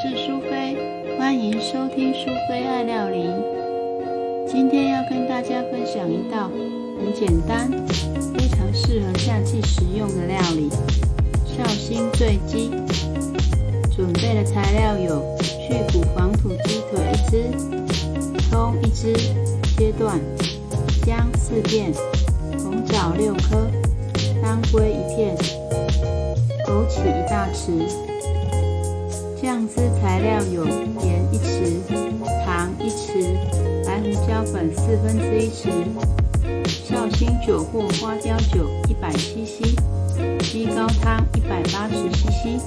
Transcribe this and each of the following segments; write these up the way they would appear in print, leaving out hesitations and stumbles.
是苏菲，欢迎收听苏菲爱料理。今天要跟大家分享一道很简单、非常适合夏季食用的料理——绍兴醉鸡。准备的材料有去骨防土鸡腿1只、葱1只切断、姜4片、红枣6颗、当归1片、枸杞1大匙。酱汁材料有盐1匙、糖1匙、白胡椒粉1/4匙、绍兴酒或花雕酒100cc、鸡高汤180cc。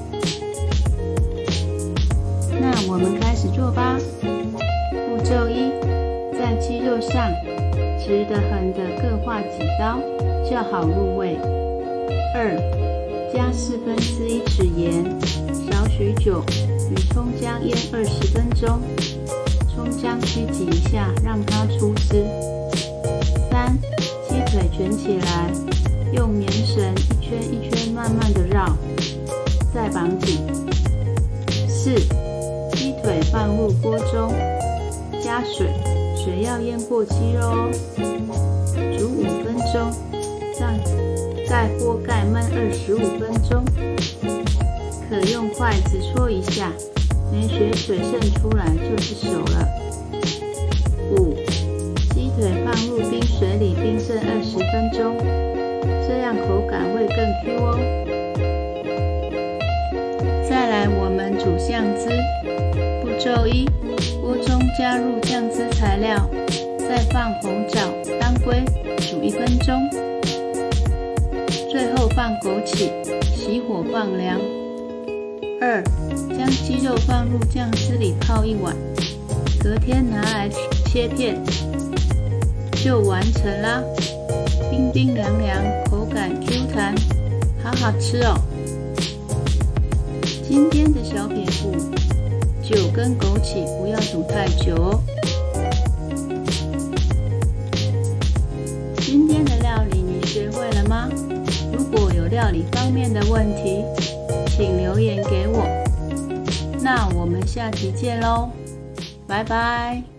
那我们开始做吧。步骤1：在鸡肉上直的横的各划几刀，较好入味。2: 加1/4匙盐，少许酒，与葱姜腌20分钟，葱姜须挤一下，让它出汁。3: 鸡腿卷起来，用棉绳一圈一圈慢慢的绕，再绑紧。4: 鸡腿放入锅中，加水，水要淹过鸡肉哦，煮5分钟，再盖锅盖焖25分钟。可用筷子搓一下，没血水渗出来就是熟了。5: 鸡腿放入冰水里冰镇20分钟，这样口感会更 Q 哦。再来我们煮酱汁。步骤1：锅中加入酱汁材料，再放红枣、当归，煮1分钟。最后放枸杞，熄火放凉。2: 将鸡肉放入酱汁里泡1晚，隔天拿来切片，就完成啦。冰冰凉凉，口感 Q 弹，好好吃哦。今天的小撇步，酒跟枸杞不要煮太久哦。今天的料理你学会了吗？如果有料理方面的问题，请留言给我。那我们下期见喽，拜拜。